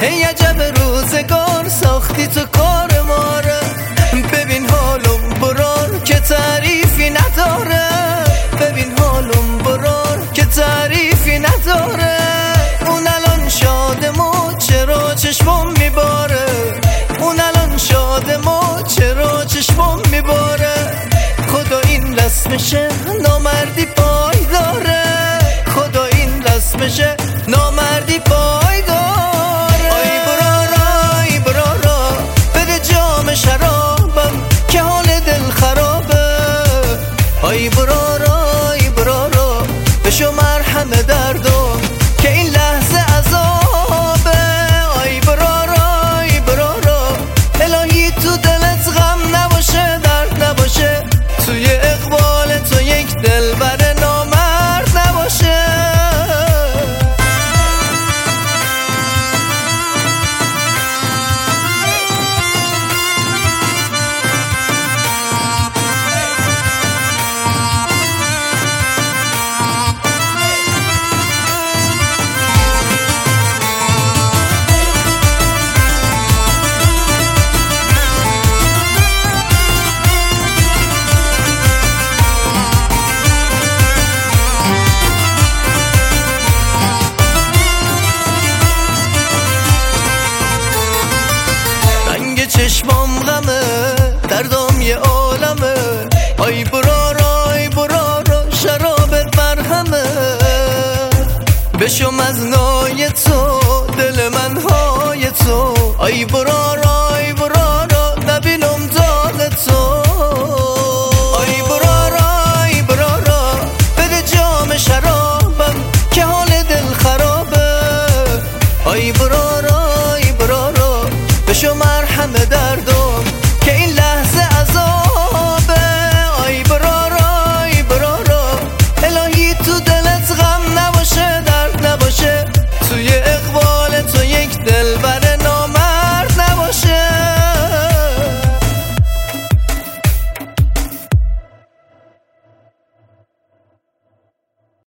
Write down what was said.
ای عجب روزگار ساختی تو کار ماره. ببین حالم برار که تعریفی نداره، ببین حالم برار که تعریفی نداره. اون الان شادمو چرا چشمم میباره، اون الان شادمو چرا چشمم میباره. خدا این رسمشه نامردی پای داره، خدا این رسمشه نامردی پای داره. آی برارا ای برارا بده جام شرابم که حال دل خرابه. آی برارا ای برارا بشو مرهم دردم که این لحظه عذابه. آی برارا ای برارا الهی تو دلت غم نباشه، درد نباشه، توی اقبال تو یک دلبر نامرد نباشه. چشمام غمه دردام یه عالمه. آی برارا ای برارا شرابت مرهمه. بشم از نای تو دل من های تو. آی برارا ای برارا نبینم داغ تو. آی برارا ای برارا بده جام شرابم که حال دل خرابه. آی برارا ای برارا بشو مرهم دردم که این لحظه